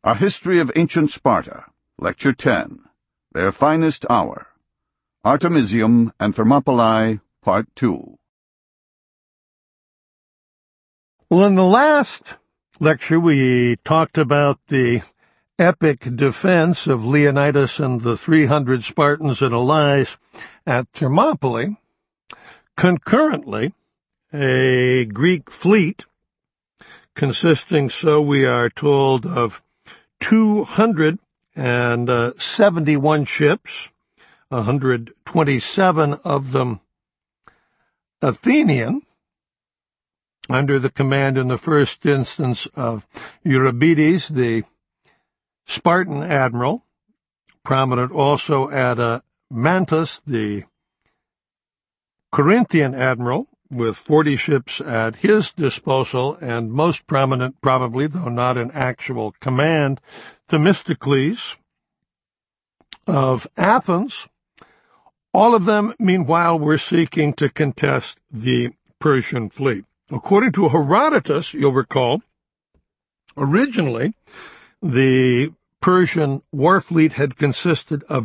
A History of Ancient Sparta, Lecture 10, Their Finest Hour, Artemisium and Thermopylae, Part 2. Well, in the last lecture, we talked about the epic defense of Leonidas and the 300 Spartans and allies at Thermopylae. Concurrently, a Greek fleet consisting, so we are told, of 271 ships, 127 of them Athenian, under the command in the first instance of Eurybiades, the Spartan admiral, prominent also Mantus, the Corinthian admiral, with 40 ships at his disposal, and most prominent, probably, though not in actual command, Themistocles of Athens. All of them, meanwhile, were seeking to contest the Persian fleet. According to Herodotus, you'll recall, originally, the Persian war fleet had consisted of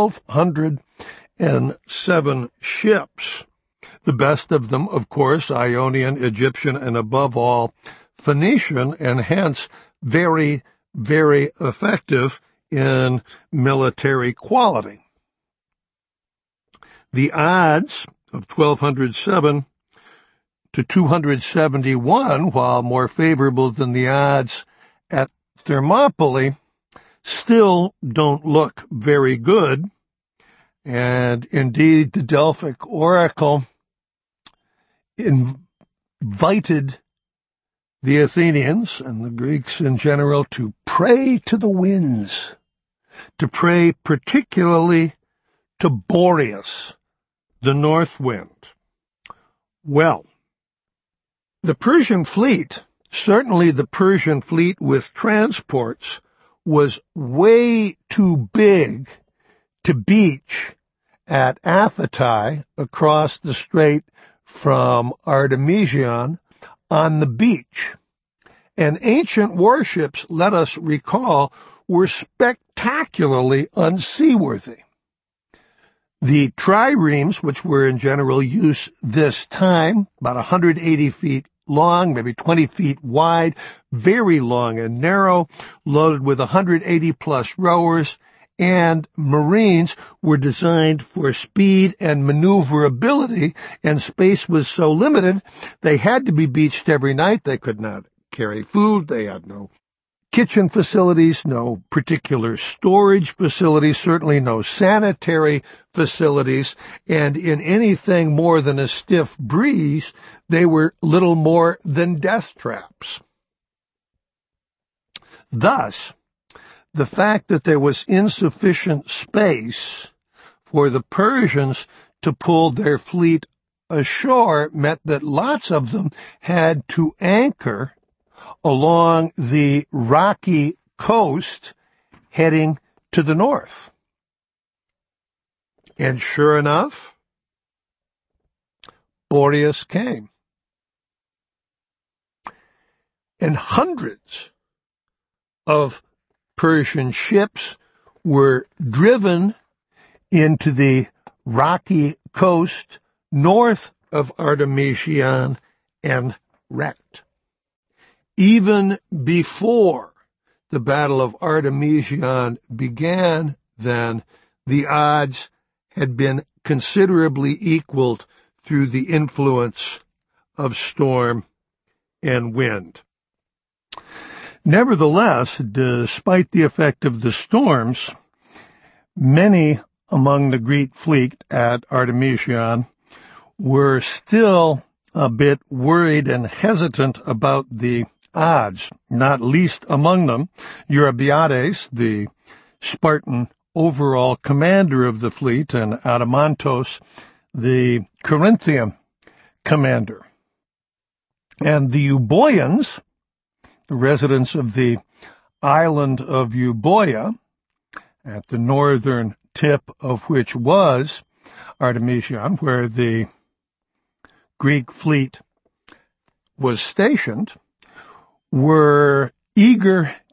1,207 ships. The best of them, of course, Ionian, Egyptian, and above all, Phoenician, and hence very, very effective in military quality. The odds of 1,207 to 271, while more favorable than the odds at Thermopylae, still don't look very good. And indeed, the Delphic oracle invited the Athenians and the Greeks in general to pray to the winds, to pray particularly to Boreas, the north wind. Well, the Persian fleet, certainly the Persian fleet with transports, was way too big to beach at Aphetai across the strait from Artemision on the beach. And ancient warships, let us recall, were spectacularly unseaworthy. The triremes, which were in general use this time, about 180 feet long, maybe 20 feet wide, very long and narrow, loaded with 180-plus rowers, and marines, were designed for speed and maneuverability, and space was so limited, they had to be beached every night. They could not carry food. They had no kitchen facilities, no particular storage facilities, certainly no sanitary facilities, and in anything more than a stiff breeze, they were little more than death traps. Thus, the fact that there was insufficient space for the Persians to pull their fleet ashore meant that lots of them had to anchor along the rocky coast heading to the north. And sure enough, Boreas came. And hundreds of Persian ships were driven into the rocky coast north of Artemision and wrecked. Even before the Battle of Artemision began, then, the odds had been considerably equaled through the influence of storm and wind. Nevertheless, despite the effect of the storms, many among the Greek fleet at Artemision were still a bit worried and hesitant about the odds, not least among them Eurybiades, the Spartan overall commander of the fleet, and Adamantos, the Corinthian commander. And the Euboeans, the residents of the island of Euboea, at the northern tip of which was Artemision, where the Greek fleet was stationed, were eager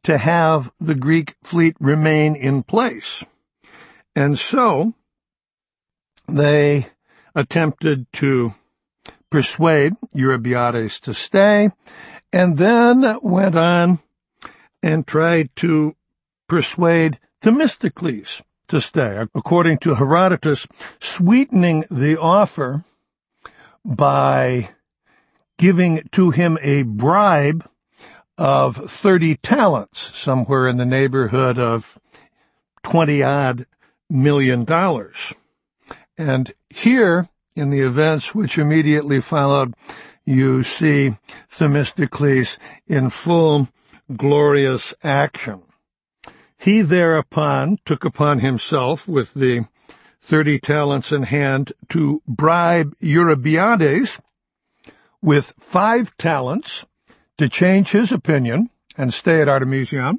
to have the Greek fleet remain in place. And so they attempted to persuade Eurybiades to stay, and then went on and tried to persuade Themistocles to stay, according to Herodotus, sweetening the offer by giving to him a bribe of 30 talents, somewhere in the neighborhood of $20-odd million. And here, in the events which immediately followed, you see Themistocles in full glorious action. He thereupon took upon himself, with the 30 talents in hand, to bribe Eurybiades with 5 talents to change his opinion and stay at Artemisium,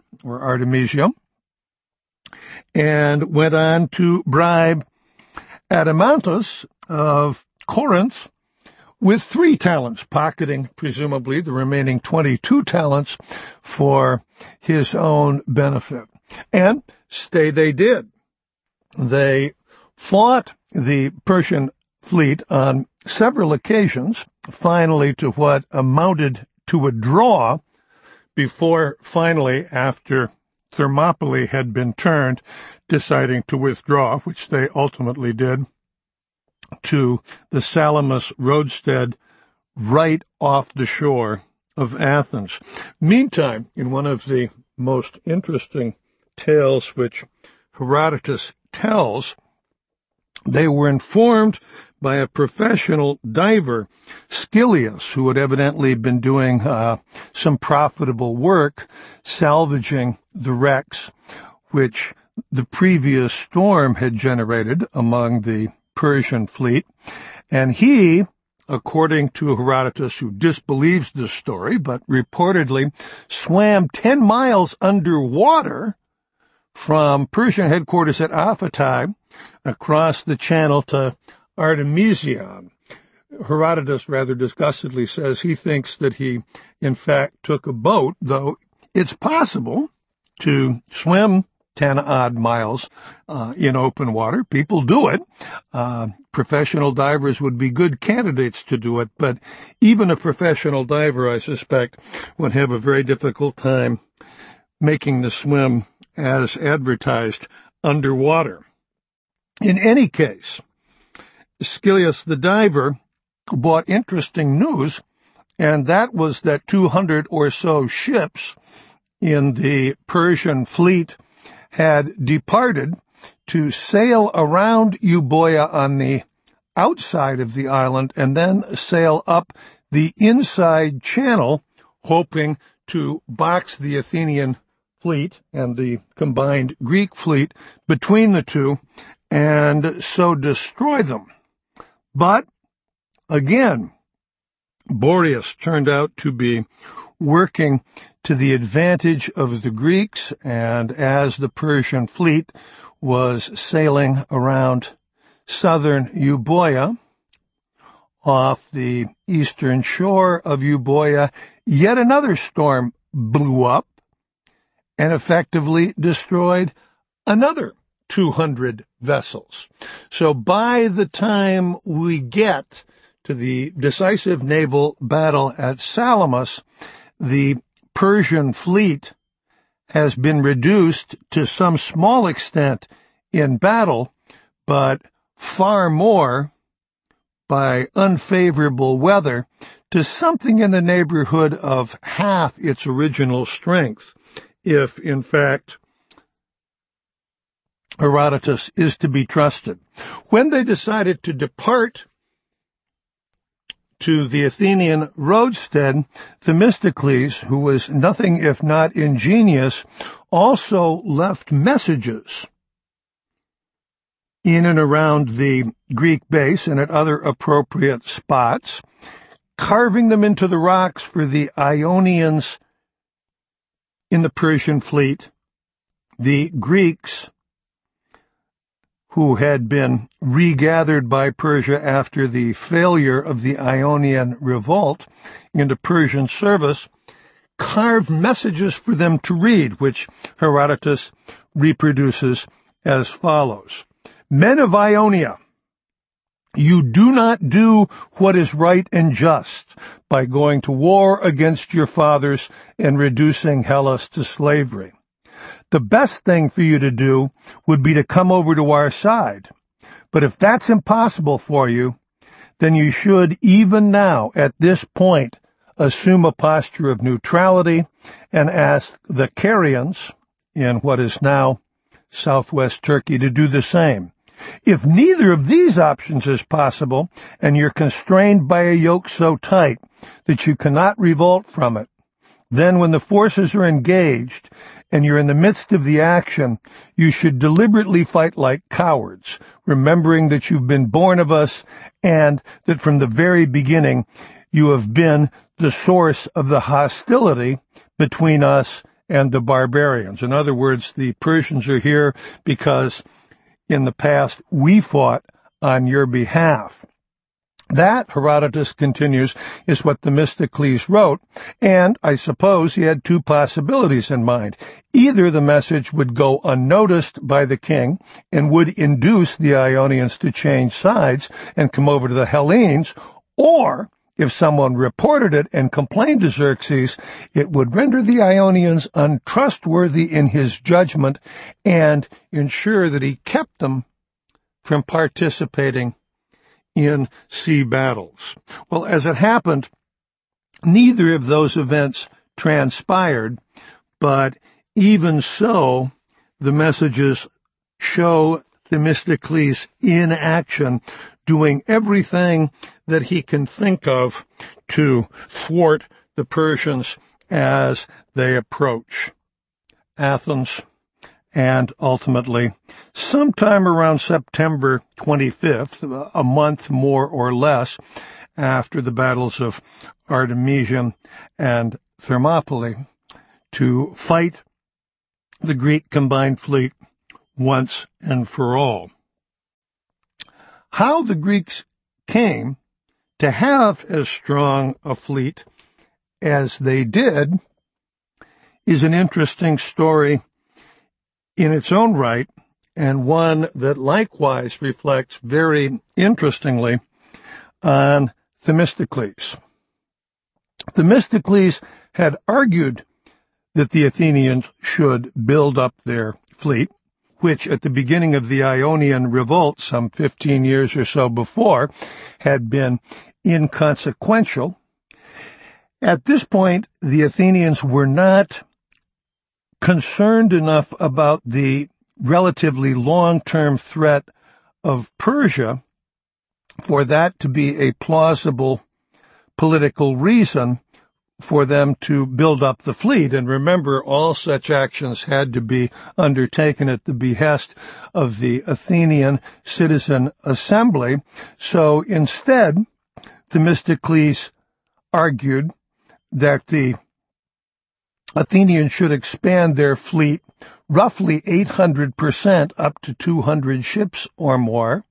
and went on to bribe Adeimantus of Corinth with 3 talents, pocketing presumably the remaining 22 talents for his own benefit. And stay they did. They fought the Persian fleet on several occasions, finally to what amounted to a draw, before finally, after Thermopylae had been turned, deciding to withdraw, which they ultimately did, to the Salamis roadstead right off the shore of Athens. Meantime, in one of the most interesting tales which Herodotus tells, they were informed by a professional diver, Schyllias, who had evidently been doing some profitable work salvaging the wrecks which the previous storm had generated among the Persian fleet. And he, according to Herodotus, who disbelieves this story, but reportedly swam 10 miles underwater from Persian headquarters at Aphatai across the channel to Artemisia. Herodotus rather disgustedly says he thinks that he, in fact, took a boat, though it's possible to swim 10-odd miles in open water. People do it. Professional divers would be good candidates to do it, but even a professional diver, I suspect, would have a very difficult time making the swim as advertised underwater. In any case, Schyllias the diver brought interesting news, and that was that 200 or so ships in the Persian fleet had departed to sail around Euboea on the outside of the island and then sail up the inside channel, hoping to box the Athenian fleet and the combined Greek fleet between the two and so destroy them. But, again, Boreas turned out to be working to the advantage of the Greeks, and as the Persian fleet was sailing around southern Euboea, off the eastern shore of Euboea, yet another storm blew up and effectively destroyed another 200 vessels. So by the time we get to the decisive naval battle at Salamis, the Persian fleet has been reduced to some small extent in battle, but far more by unfavorable weather, to something in the neighborhood of half its original strength, if, in fact, Herodotus is to be trusted. When they decided to depart to the Athenian roadstead, Themistocles, who was nothing if not ingenious, also left messages in and around the Greek base and at other appropriate spots, carving them into the rocks for the Ionians in the Persian fleet, the Greeks who had been regathered by Persia after the failure of the Ionian revolt into Persian service, carve messages for them to read, which Herodotus reproduces as follows. Men of Ionia, you do not do what is right and just by going to war against your fathers and reducing Hellas to slavery. The best thing for you to do would be to come over to our side. But if that's impossible for you, then you should, even now, at this point, assume a posture of neutrality and ask the Carians, in what is now southwest Turkey, to do the same. If neither of these options is possible, and you're constrained by a yoke so tight that you cannot revolt from it, then when the forces are engaged and you're in the midst of the action, you should deliberately fight like cowards, remembering that you've been born of us and that from the very beginning you have been the source of the hostility between us and the barbarians. In other words, the Persians are here because in the past we fought on your behalf. That, Herodotus continues, is what Themistocles wrote, and I suppose he had two possibilities in mind. Either the message would go unnoticed by the king and would induce the Ionians to change sides and come over to the Hellenes, or if someone reported it and complained to Xerxes, it would render the Ionians untrustworthy in his judgment and ensure that he kept them from participating in sea battles. Well, as it happened, neither of those events transpired, but even so, the messages show Themistocles in action, doing everything that he can think of to thwart the Persians as they approach Athens, and ultimately, sometime around September 25th, a month more or less after the battles of Artemisium and Thermopylae, to fight the Greek combined fleet once and for all. How the Greeks came to have as strong a fleet as they did is an interesting story in its own right, and one that likewise reflects very interestingly on Themistocles. Themistocles had argued that the Athenians should build up their fleet, which at the beginning of the Ionian revolt, some 15 years or so before, had been inconsequential. At this point, the Athenians were not concerned enough about the relatively long-term threat of Persia for that to be a plausible political reason for them to build up the fleet. And remember, all such actions had to be undertaken at the behest of the Athenian Citizen Assembly. So instead, Themistocles argued that the Athenians should expand their fleet roughly 800% up to 200 ships or more,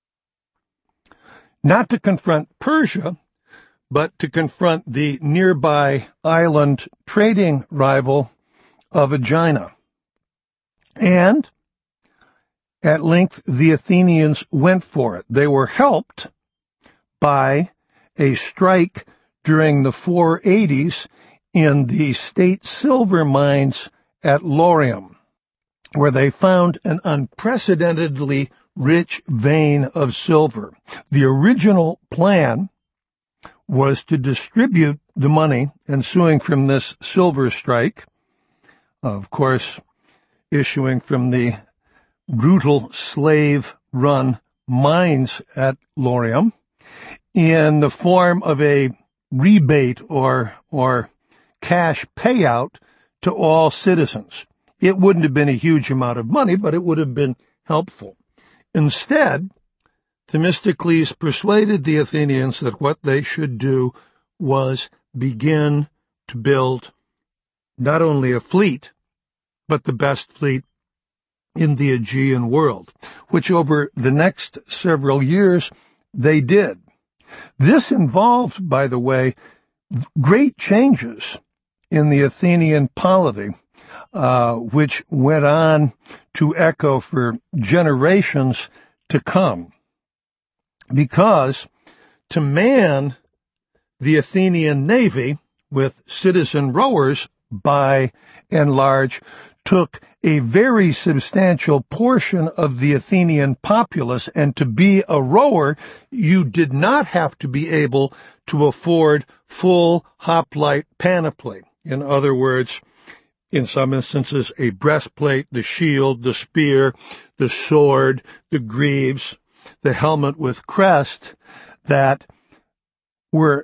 not to confront Persia, but to confront the nearby island trading rival of Aegina. And at length the Athenians went for it. They were helped by a strike during the 480s in the state silver mines at Laurium, where they found an unprecedentedly rich vein of silver. The original plan was to distribute the money ensuing from this silver strike, of course, issuing from the brutal slave-run mines at Laurium, in the form of a rebate or cash payout to all citizens. It wouldn't have been a huge amount of money, but it would have been helpful. Instead, Themistocles persuaded the Athenians that what they should do was begin to build not only a fleet, but the best fleet in the Aegean world, which over the next several years they did. This involved, by the way, great changes in the Athenian polity, which went on to echo for generations to come. Because to man the Athenian navy with citizen rowers, by and large, took a very substantial portion of the Athenian populace, and to be a rower, you did not have to be able to afford full hoplite panoply. In other words, in some instances, a breastplate, the shield, the spear, the sword, the greaves, the helmet with crest, that were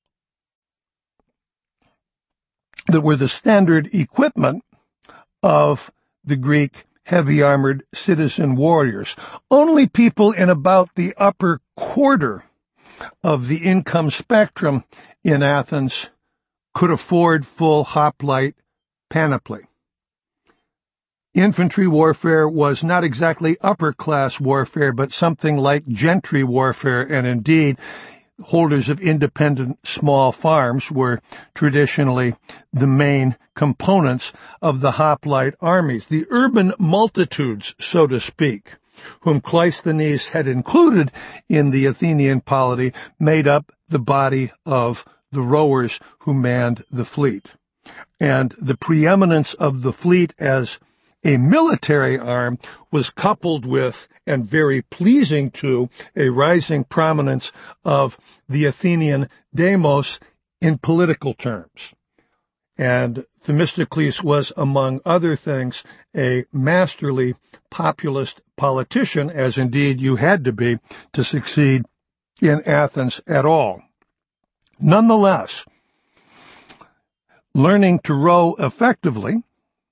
the standard equipment of the Greek heavy-armored citizen warriors. Only people in about the upper quarter of the income spectrum in Athens could afford full hoplite panoply. Infantry warfare was not exactly upper-class warfare, but something like gentry warfare, and indeed, holders of independent small farms were traditionally the main components of the hoplite armies. The urban multitudes, so to speak, whom Cleisthenes had included in the Athenian polity, made up the body of the rowers who manned the fleet. And the preeminence of the fleet as a military arm was coupled with, and very pleasing to, a rising prominence of the Athenian demos in political terms. And Themistocles was, among other things, a masterly populist politician, as indeed you had to be to succeed in Athens at all. Nonetheless, learning to row effectively,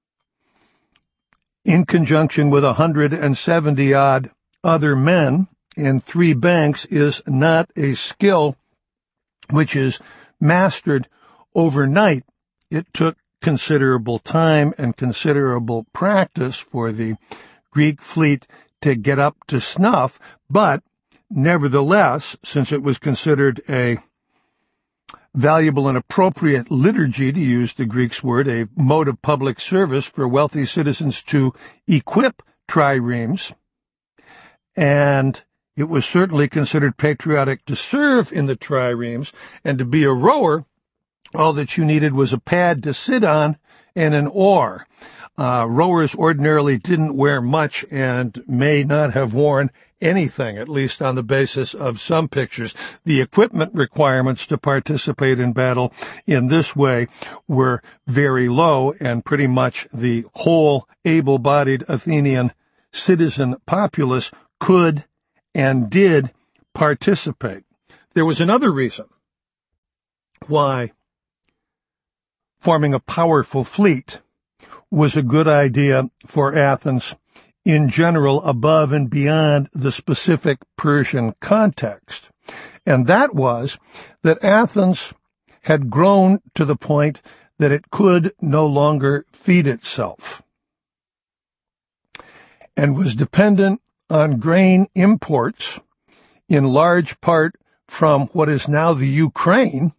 in conjunction with 170-odd other men in 3 banks, is not a skill which is mastered overnight. It took considerable time and considerable practice for the Greek fleet to get up to snuff, but nevertheless, since it was considered a valuable and appropriate liturgy, to use the Greek's word, a mode of public service for wealthy citizens to equip triremes, and it was certainly considered patriotic to serve in the triremes, and to be a rower, all that you needed was a pad to sit on and an oar. Rowers ordinarily didn't wear much and may not have worn anything, at least on the basis of some pictures. The equipment requirements to participate in battle in this way were very low, and pretty much the whole able-bodied Athenian citizen populace could and did participate. There was another reason why forming a powerful fleet was a good idea for Athens in general, above and beyond the specific Persian context. And that was that Athens had grown to the point that it could no longer feed itself and was dependent on grain imports, in large part from what is now the Ukraine,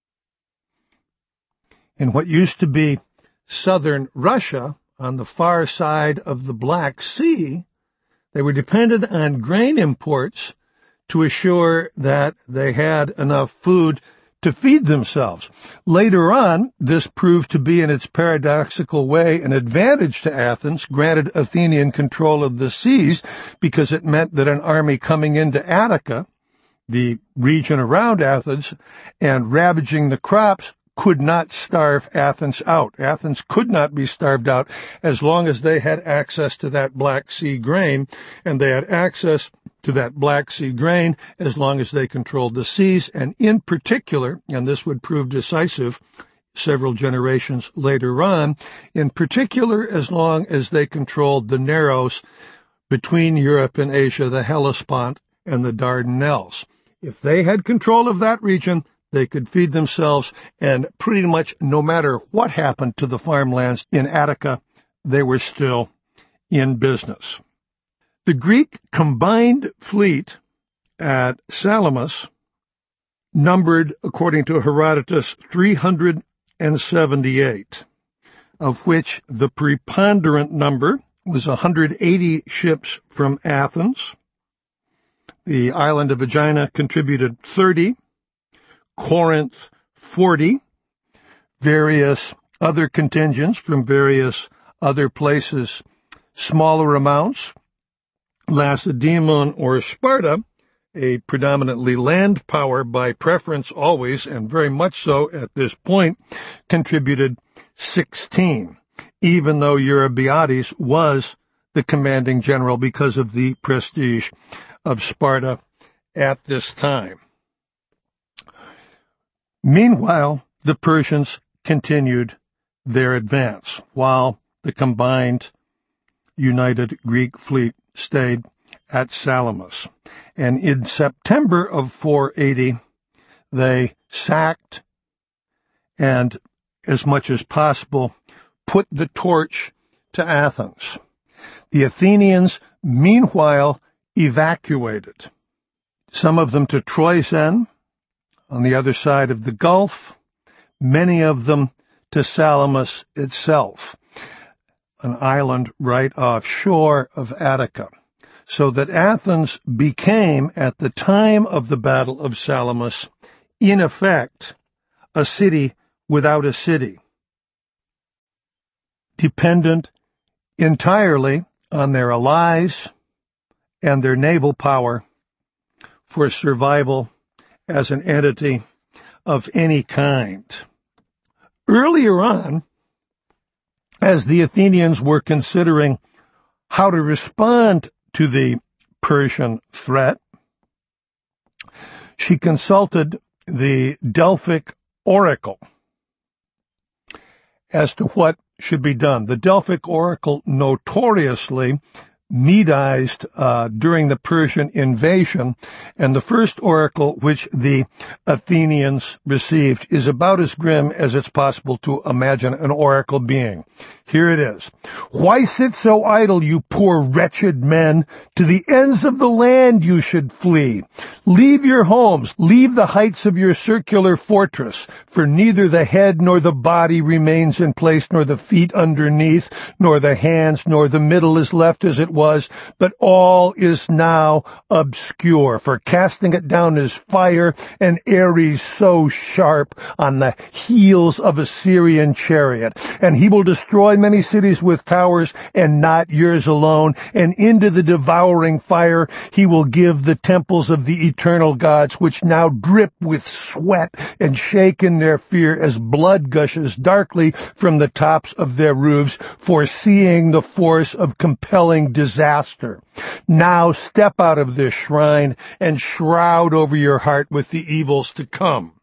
in what used to be southern Russia, on the far side of the Black Sea. They were dependent on grain imports to assure that they had enough food to feed themselves. Later on, this proved to be, in its paradoxical way, an advantage to Athens, granted Athenian control of the seas, because it meant that an army coming into Attica, the region around Athens, and ravaging the crops, could not starve Athens out. Athens could not be starved out as long as they had access to that Black Sea grain, and they had access to that Black Sea grain as long as they controlled the seas, and in particular, and this would prove decisive several generations later on, in particular as long as they controlled the narrows between Europe and Asia, the Hellespont and the Dardanelles. If they had control of that region, they could feed themselves, and pretty much no matter what happened to the farmlands in Attica, they were still in business. The Greek combined fleet at Salamis numbered, according to Herodotus, 360 178, of which the preponderant number was 180 ships from Athens. The island of Aegina contributed 30, Corinth 40, various other contingents from various other places, smaller amounts. Lacedaemon or Sparta, a predominantly land power by preference always, and very much so at this point, contributed 16, even though Eurybiades was the commanding general because of the prestige of Sparta at this time. Meanwhile, the Persians continued their advance, while the combined united Greek fleet stayed at Salamis. And in September of 480, they sacked and, as much as possible, put the torch to Athens. The Athenians, meanwhile, evacuated, some of them to Troezen, on the other side of the Gulf, many of them to Salamis itself, an island right offshore of Attica, so that Athens became, at the time of the Battle of Salamis, in effect, a city without a city, dependent entirely on their allies and their naval power for survival as an entity of any kind. Earlier on, as the Athenians were considering how to respond to the Persian threat, she consulted the Delphic oracle as to what should be done. The Delphic oracle notoriously Medized during the Persian invasion, and the first oracle which the Athenians received is about as grim as it's possible to imagine an oracle being. Here it is. Why sit so idle, you poor wretched men? To the ends of the land you should flee. Leave your homes, leave the heights of your circular fortress, for neither the head nor the body remains in place, nor the feet underneath, nor the hands, nor the middle is left as it was, but all is now obscure. For casting it down is fire, and Ares so sharp on the heels of a Syrian chariot. And he will destroy many cities with towers, and not yours alone. And into the devouring fire he will give the temples of the eternal gods, which now drip with sweat and shake in their fear as blood gushes darkly from the tops of their roofs, foreseeing the force of compelling disaster. Now step out of this shrine and shroud over your heart with the evils to come.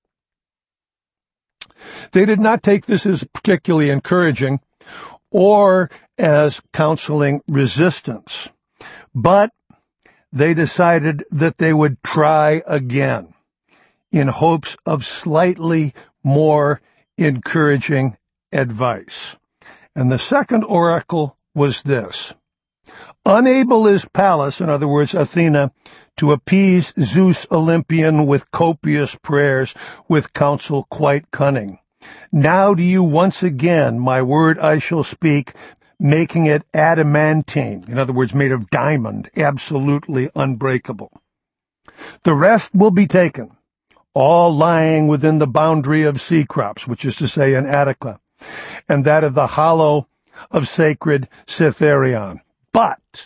They did not take this as particularly encouraging or as counseling resistance, but they decided that they would try again in hopes of slightly more encouraging advice. And the second oracle was this. Unable is Pallas, in other words, Athena, to appease Zeus Olympian with copious prayers, with counsel quite cunning. Now do you once again, my word I shall speak, making it adamantine, in other words, made of diamond, absolutely unbreakable. The rest will be taken, all lying within the boundary of Cecrops, which is to say in Attica, and that of the hollow of sacred Cytherion. But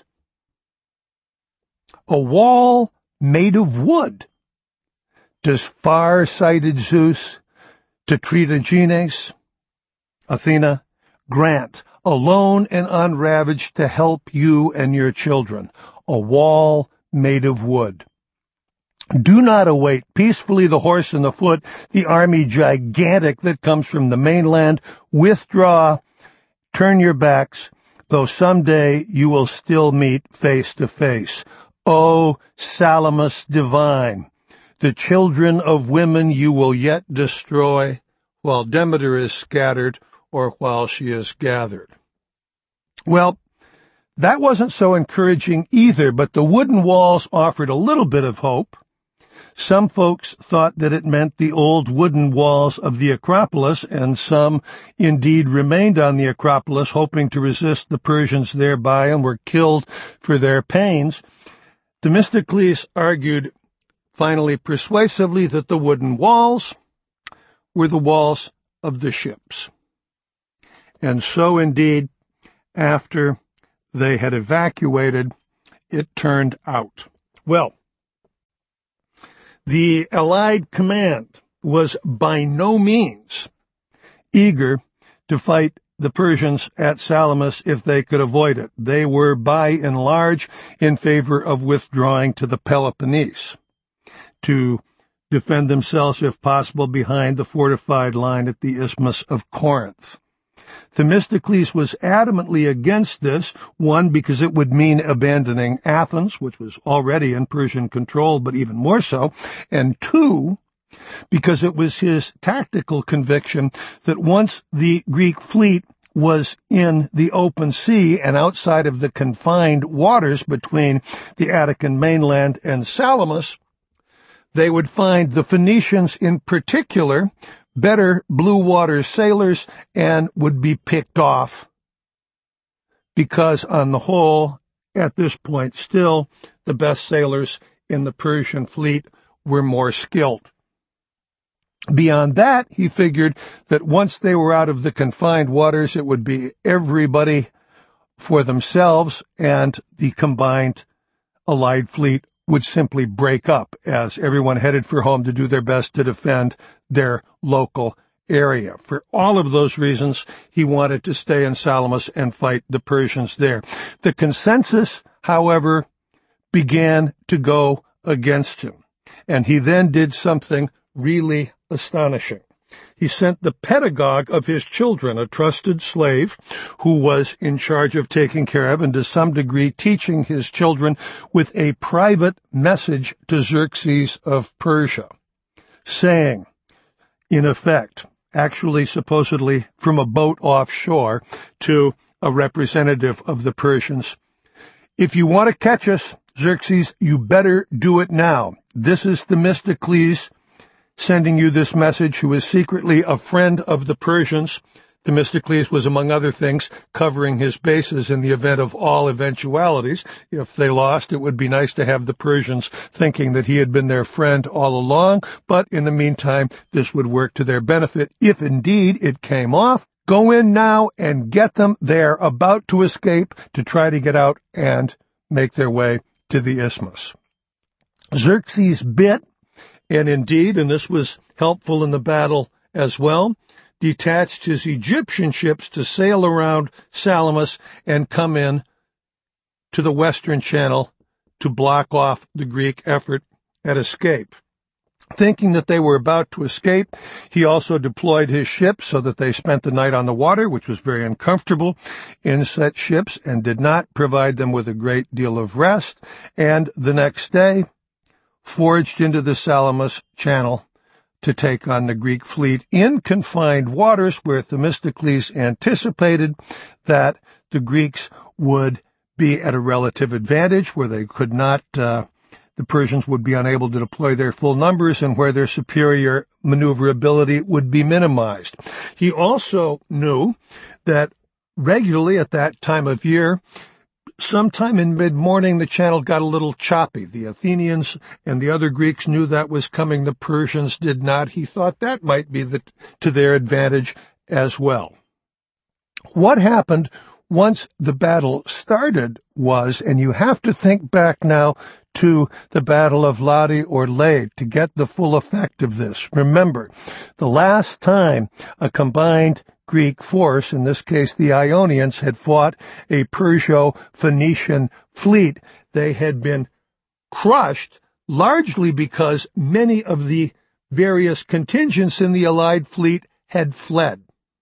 a wall made of wood, does far-sighted Zeus to Tritogenes, Athena, grant, alone and unravaged, to help you and your children, a wall made of wood. Do not await peacefully the horse and the foot, the army gigantic that comes from the mainland. Withdraw, turn your backs, though someday you will still meet face to face. O Salamis divine, the children of women you will yet destroy, while Demeter is scattered or while she is gathered. Well, that wasn't so encouraging either, but the wooden walls offered a little bit of hope. Some folks thought that it meant the old wooden walls of the Acropolis, and some indeed remained on the Acropolis, hoping to resist the Persians thereby, and were killed for their pains. Themistocles argued, finally persuasively, that the wooden walls were the walls of the ships. And so indeed, after they had evacuated, it turned out. Well, the Allied command was by no means eager to fight the Persians at Salamis if they could avoid it. They were by and large in favor of withdrawing to the Peloponnese to defend themselves, if possible, behind the fortified line at the Isthmus of Corinth. Themistocles was adamantly against this, one, because it would mean abandoning Athens, which was already in Persian control, but even more so, and two, because it was his tactical conviction that once the Greek fleet was in the open sea and outside of the confined waters between the Attican mainland and Salamis, they would find the Phoenicians in particular better blue water sailors and would be picked off because, on the whole, at this point still, the best sailors in the Persian fleet were more skilled. Beyond that, he figured that once they were out of the confined waters, it would be everybody for themselves, and the combined Allied fleet would simply break up as everyone headed for home to do their best to defend their local area. For all of those reasons, he wanted to stay in Salamis and fight the Persians there. The consensus, however, began to go against him, and he then did something really astonishing. He sent the pedagogue of his children, a trusted slave who was in charge of taking care of and to some degree teaching his children, with a private message to Xerxes of Persia, saying, in effect, actually supposedly from a boat offshore to a representative of the Persians, if you want to catch us, Xerxes, you better do it now. This is Themistocles sending you this message, who is secretly a friend of the Persians. Themistocles was, among other things, covering his bases in the event of all eventualities. If they lost, it would be nice to have the Persians thinking that he had been their friend all along, but in the meantime, this would work to their benefit if indeed it came off. Go in now and get them. They're about to escape to try to get out and make their way to the Isthmus. Xerxes bit, and indeed, and this was helpful in the battle as well, detached his Egyptian ships to sail around Salamis and come in to the Western Channel to block off the Greek effort at escape. Thinking that they were about to escape, he also deployed his ships so that they spent the night on the water, which was very uncomfortable in such ships and did not provide them with a great deal of rest, and the next day forged into the Salamis Channel to take on the Greek fleet in confined waters, where Themistocles anticipated that the Greeks would be at a relative advantage, where they could not, the Persians would be unable to deploy their full numbers, and where their superior maneuverability would be minimized. He also knew that regularly at that time of year, sometime in mid-morning, the channel got a little choppy. The Athenians and the other Greeks knew that was coming. The Persians did not. He thought that might be to their advantage as well. What happened once the battle started was, and you have to think back now to the Battle of Ladi or Lade to get the full effect of this. Remember, the last time a combined Greek force, in this case the Ionians, had fought a Perso-Phoenician fleet, they had been crushed largely because many of the various contingents in the Allied fleet had fled.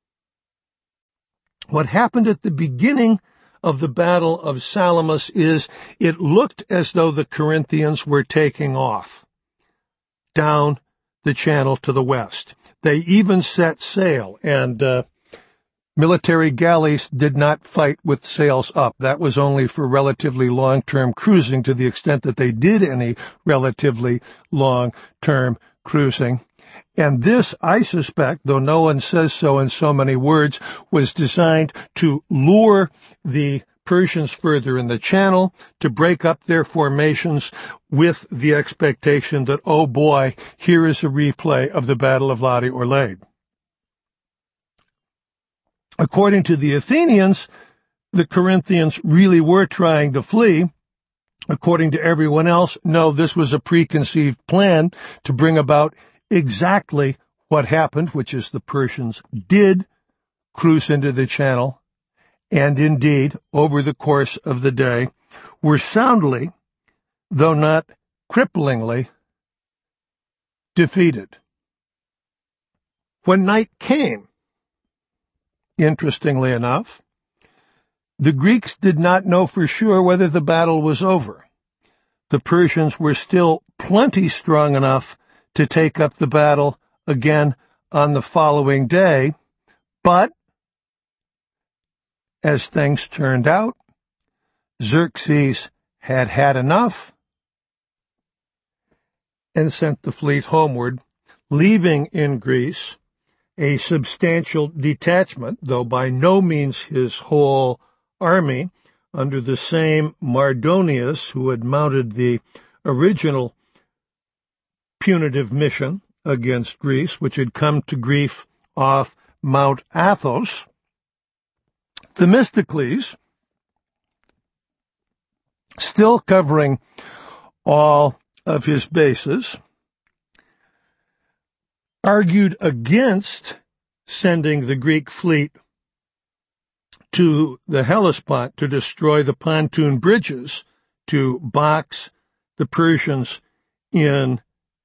What happened at the beginning of the Battle of Salamis is it looked as though the Corinthians were taking off down the channel to the west. They even set sail, and Military galleys did not fight with sails up. That was only for relatively long-term cruising, to the extent that they did any relatively long-term cruising. And this, I suspect, though no one says so in so many words, was designed to lure the Persians further in the channel, to break up their formations with the expectation that, oh boy, here is a replay of the Battle of Ladi or Lade. According to the Athenians, the Corinthians really were trying to flee. According to everyone else, no, this was a preconceived plan to bring about exactly what happened, which is the Persians did cruise into the channel, and indeed, over the course of the day, were soundly, though not cripplingly, defeated. When night came, interestingly enough, the Greeks did not know for sure whether the battle was over. The Persians were still plenty strong enough to take up the battle again on the following day, but, as things turned out, Xerxes had had enough and sent the fleet homeward, leaving in Greece a substantial detachment, though by no means his whole army, under the same Mardonius who had mounted the original punitive mission against Greece, which had come to grief off Mount Athos. Themistocles, still covering all of his bases, argued against sending the Greek fleet to the Hellespont to destroy the pontoon bridges to box the Persians in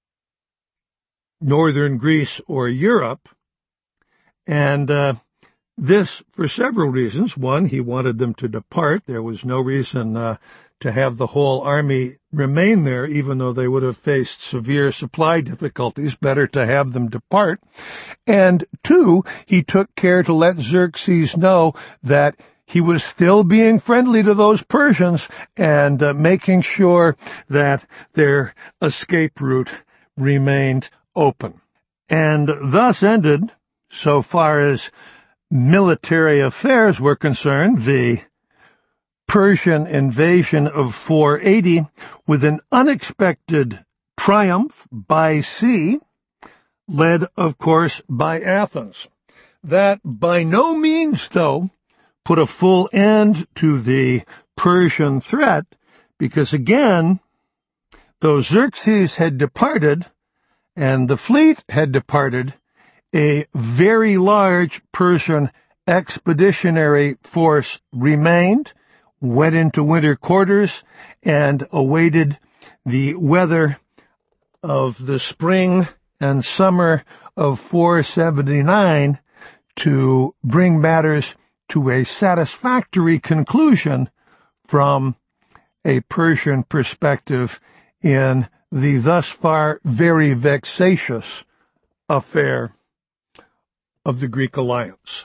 northern Greece or Europe. And this for several reasons. One, he wanted them to depart. There was no reason to have the whole army remain there, even though they would have faced severe supply difficulties. Better to have them depart. And two, he took care to let Xerxes know that he was still being friendly to those Persians and making sure that their escape route remained open. And thus ended, so far as military affairs were concerned, the Persian invasion of 480 with an unexpected triumph by sea, led, of course, by Athens. That by no means, though, put a full end to the Persian threat, because again, though Xerxes had departed and the fleet had departed, a very large Persian expeditionary force remained, went into winter quarters, and awaited the weather of the spring and summer of 479 to bring matters to a satisfactory conclusion from a Persian perspective in the thus far very vexatious affair of the Greek alliance.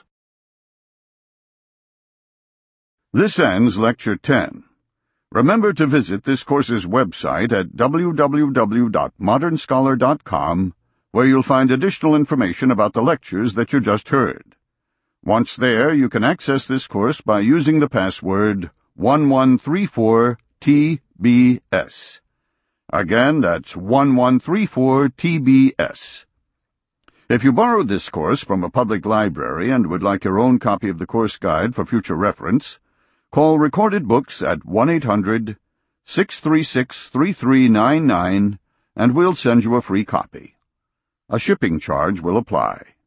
This ends Lecture 10. Remember to visit this course's website at www.modernscholar.com, where you'll find additional information about the lectures that you just heard. Once there, you can access this course by using the password 1134TBS. Again, that's 1134TBS. If you borrowed this course from a public library and would like your own copy of the course guide for future reference, call Recorded Books at 1-800-636-3399 and we'll send you a free copy. A shipping charge will apply.